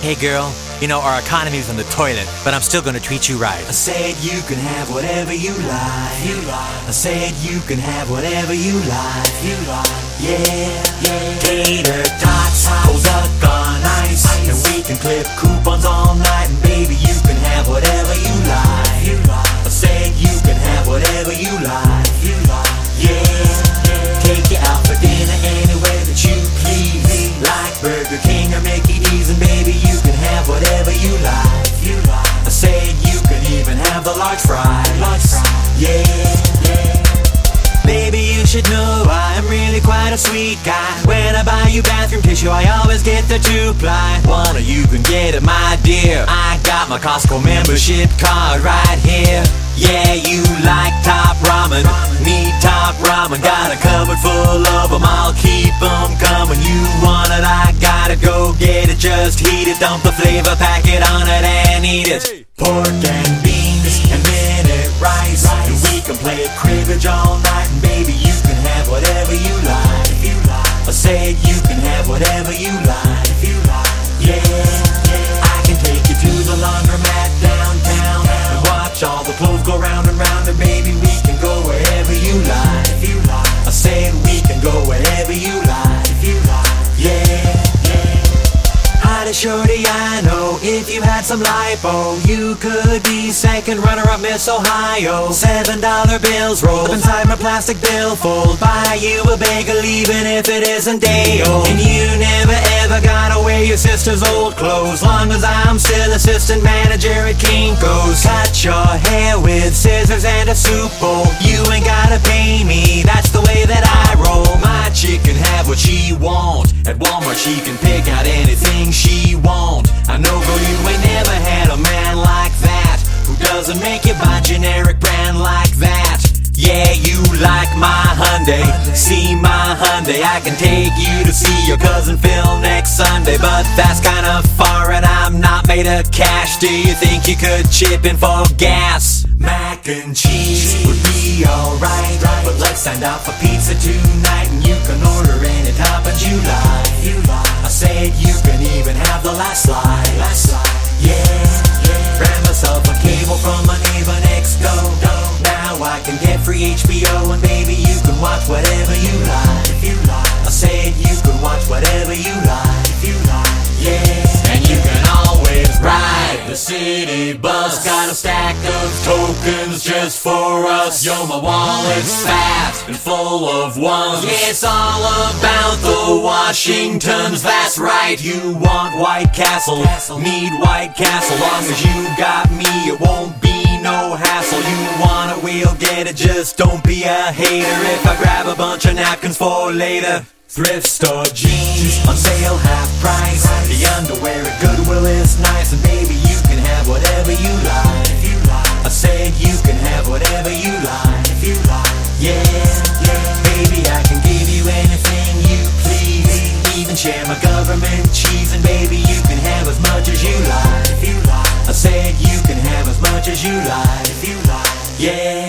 Hey girl, you know our economy's in the toilet, but I'm still gonna treat you right. I said you can have whatever you like. I said you can have whatever you like. Yeah. Tater tots, cold duck on ice, and we can clip coupons all night. And baby, you can have whatever you like. I said you can have whatever you like. Yeah. Take you out for dinner anywhere that you please, like Burger King or Mickey D's, and baby, you can have whatever you like. I said you can even have the large fries. Yeah. Baby, you should know I'm really quite a sweet guy. When I buy you bathroom tissue, I always get the 2-ply. One or you can get it, my dear. I got my Costco membership card right here. Yeah, you like top ramen, me top ramen. Got a cupboard full of them, I'll keep them coming. You want it, I got it, go get it. Just heat it, dump the flavor packet on it and eat it. Pork and beans and minute rice, and we can play cribbage all night. And baby, you can have whatever you like. I said you can have whatever you like. Yeah. I can take you to the laundromat downtown and watch all the clothes go round and round. And baby, we can go wherever you like. I said we can go wherever you like. Yeah. Hottest shorty I know, if you had some lipo, you could be second runner-up Miss Ohio. $7 bills rolled up inside my plastic billfold. Buy you a bagel even if it isn't day-old. And you never ever gotta wear your sister's old clothes, long as I'm still assistant manager at Kinko's. Cut your hair with scissors and a soup bowl. You ain't gotta pay me, that's the way that I roll. My chick can have what she wants. At Walmart she can pick out anything she wants. I know, girl, you ain't never had a man like that, who doesn't make you buy generic brand like that. Yeah, you like my Hyundai, see my Hyundai. I can take you to see your cousin Phil next Sunday, but that's kinda far and I'm not made of cash. Do you think you could chip in for gas? Mac and cheese would be alright, but let's send out for pizza tonight. And you can order any toppings you like. I said you can even have the last slide. Yeah. Grab myself a cable from my neighbor next door. Now I can get free HBO, and baby, you can watch whatever you like. I said you can watch whatever you like. Yeah. And you can always ride the city bus. Got a stack of tokens just for us. Yo, my wallet's fat and full of ones. Yeah, it's all about the Washingtons. That's right. You want White Castle, need White Castle. Long as you got me, it won't be no hassle. You want it, we'll get it. Just don't be a hater if I grab a bunch of napkins for later. Thrift store jeans on sale, half price. The underwear at Goodwill is nice. And baby, you can have whatever you like. I said you can have whatever you like. Yeah. Baby, I can give you anything you please, even share my government cheese. And baby, you can have as much as you like. I said you can have as much as you like. Yeah.